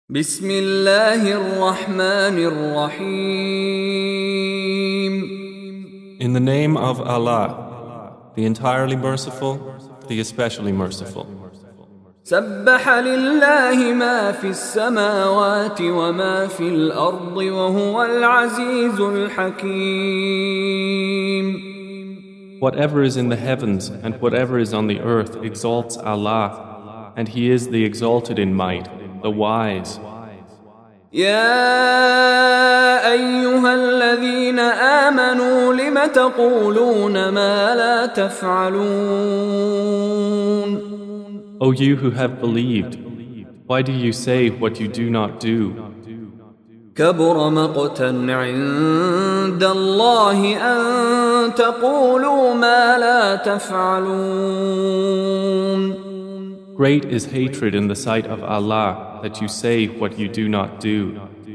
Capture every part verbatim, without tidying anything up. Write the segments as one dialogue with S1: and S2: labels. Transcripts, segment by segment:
S1: بسم الله الرحمن الرحيم.
S2: In the name of Allah, the entirely merciful, the especially merciful.
S1: سبح لله ما في السماوات وما في الأرض وهو العزيز الحكيم.
S2: Whatever is in the heavens and whatever is on the earth exalts Allah, and He is the exalted in might, the wise.
S1: يا أيها الذين آمنوا لم تقولون ما لا تفعلون.
S2: O you who have believed, why do you say what you do not do?
S1: كبر مقتا عند الله أن تقولوا ما لا تفعلون.
S2: Great is hatred in the sight of Allah that you say what you do not do.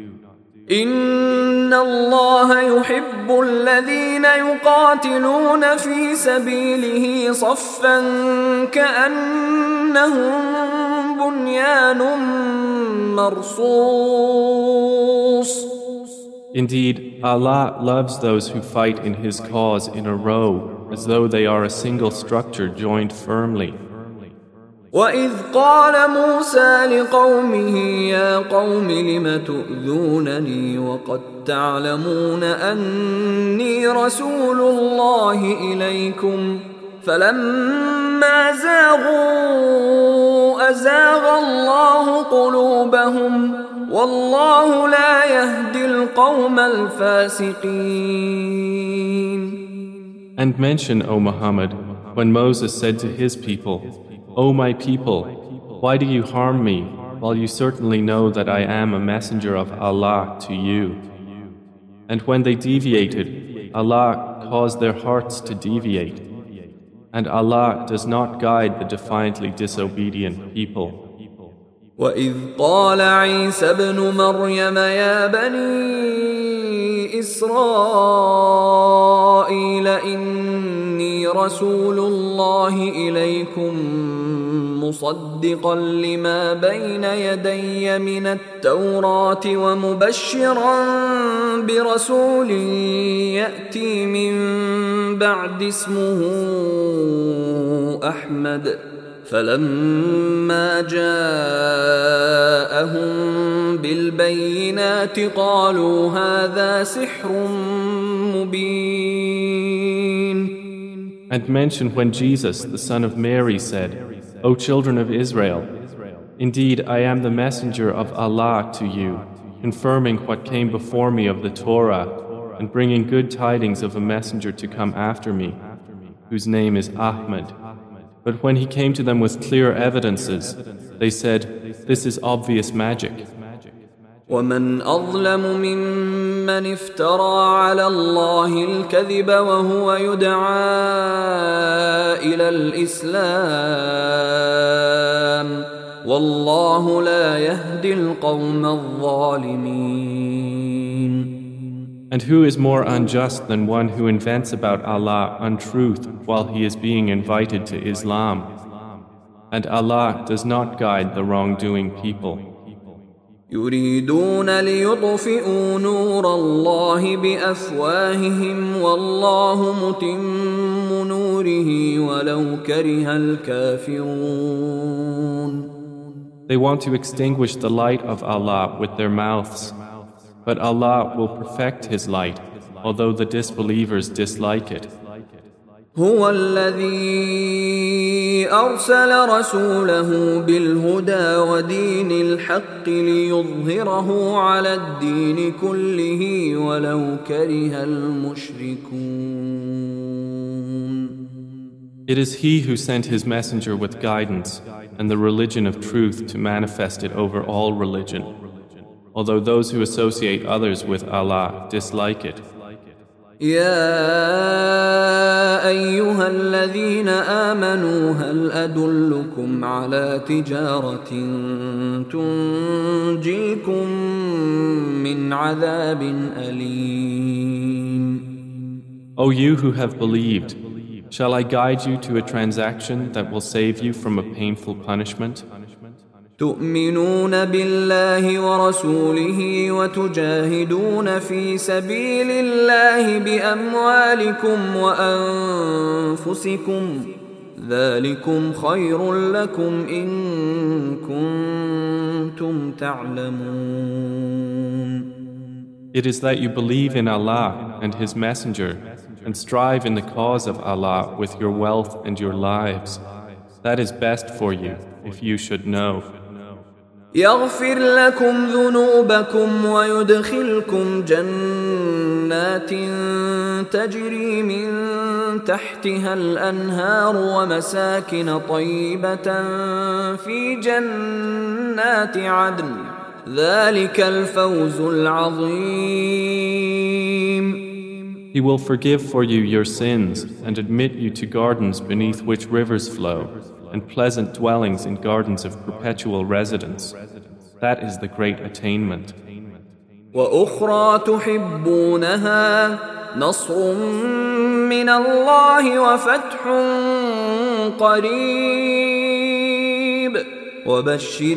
S1: إن الله يحب الذين يقاتلون في سبيله صفا كأنهم بنيان مرصوص.
S2: Indeed, Allah loves those who fight in His cause in a row, as though they are a single structure joined firmly.
S1: وَإِذْ قَالَ مُوسَى لِقَوْمِهِ يَا قَوْمِ لِمَ تُؤْذُونَنِي وَقَدْ تَعْلَمُونَ أَنِّي رَسُولُ اللَّهِ إِلَيْكُمْ فَلَمَّا زَاغُوا أَزَاغَ اللَّهُ قُلُوبَهُمْ وَاللَّهُ لَا يَهْدِي الْقَوْمَ الْفَاسِقِينَ.
S2: And mention, O Muhammad, when Moses said to his people, O my people, why do you harm me, while you certainly know that I am a messenger of Allah to you? And when they deviated, Allah caused their hearts to deviate. And Allah does not guide the defiantly disobedient people.
S1: وَإِذْ قَالَ عِيسَى ابْنُ مَرْيَمَ يَا بَنِي إِسْرَائِيلَ إِنِّي رَسُولُ اللَّهِ إِلَيْكُمْ مُصَدِّقًا لِمَا بَيْنَ يَدَيَّ مِنَ التَّوْرَاةِ وَمُبَشِّرًا بِرَسُولٍ يَأْتِي مِن بَعْدِ اسْمُهُ أَحْمَدُ فلما جاءهم بالبينات قالوا هذا سحر مبين.
S2: And mention when Jesus, the son of Mary, said, O children of Israel, indeed I am the messenger of Allah to you, confirming what came before me of the Torah, and bringing good tidings of a messenger to come after me, whose name is Ahmad. But when he came to them with clear evidences, they said, this is obvious magic.
S1: وَمَنْ أَظْلَمُ مِمَّنِ افْتَرَى عَلَى اللَّهِ الْكَذِبَ وَهُوَ يُدْعَى إِلَى الْإِسْلَامِ وَاللَّهُ لَا يَهْدِي الْقَوْمَ الظَّالِمِينَ.
S2: And who is more unjust than one who invents about Allah untruth while he is being invited to Islam? And Allah does not guide the wrongdoing people.
S1: يريدون ليطفئوا نور الله بأفواههم والله متم نوره ولو كره الكافرون.
S2: They want to extinguish the light of Allah with their mouths, but Allah will perfect His light, although the disbelievers dislike it.
S1: هو الذي أرسل رسوله بالهدى ودين الحق ليظهره على الدين كله ولو كره المشركون.
S2: It is He who sent His messenger with guidance and the religion of truth to manifest it over all religion, although those who associate others with Allah dislike it.
S1: يا أيها الذين آمنوا هل أدلكم على تجارة تنجيكم من عذاب أليم.
S2: O you who have believed, shall I guide you to a transaction that will save you from a painful punishment?
S1: تؤمنون بالله ورسوله وتجاهدون في سبيل الله بأموالكم وأنفسكم ذلكم خير لكم إن كنتم تعلمون.
S2: It is that you believe in Allah and His Messenger and strive in the cause of Allah with your wealth and your lives. That is best for you if you should know.
S1: يغفر لكم ذنوبكم ويدخلكم جنات تجري من تحتها الأنهار ومساكن طيبة في جنات عدن ذلك الفوز العظيم.
S2: He will forgive for you your sins and admit you to gardens beneath which rivers flow, and pleasant dwellings in gardens of perpetual residence. That is the great attainment.
S1: وأخرى تحبونها نصر من الله وفتح قريب وبشر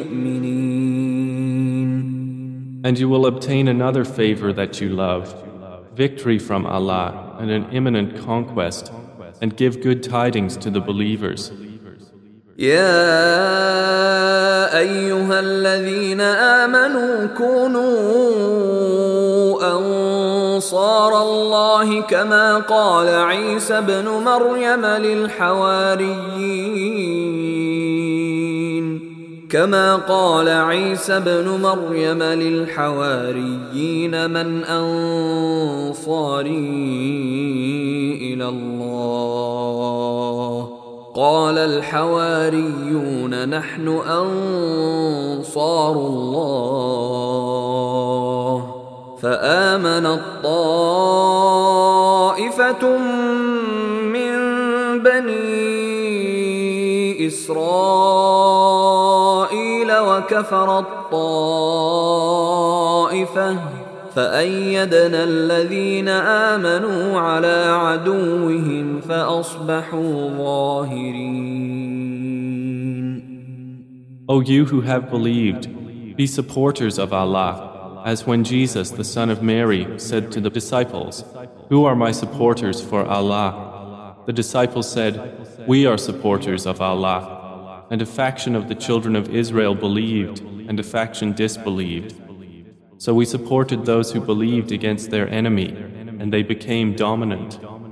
S1: المؤمنين.
S2: And you will obtain another favor that you love, victory from Allah and an imminent conquest, and give good tidings to the believers.
S1: يا أيها الذين آمنوا كونوا أنصار الله كما قال عيسى ابن مريم للحواريين كما قال عيسى ابن مريم للحواريين من أنصاري إلى الله قال الحواريون نحن أنصار الله فآمنت طائفة من بني إسرائيل وكفرت طائفة فأيدنا الذين آمنوا على عدوهم فأصبحوا ظاهرين.
S2: O you who have believed, be supporters of Allah, as when Jesus, the son of Mary, said to the disciples, "Who are my supporters for Allah?" The disciples said, "We are supporters of Allah." And a faction of the children of Israel believed, and a faction disbelieved. So we supported those who believed against their enemy, and they became dominant.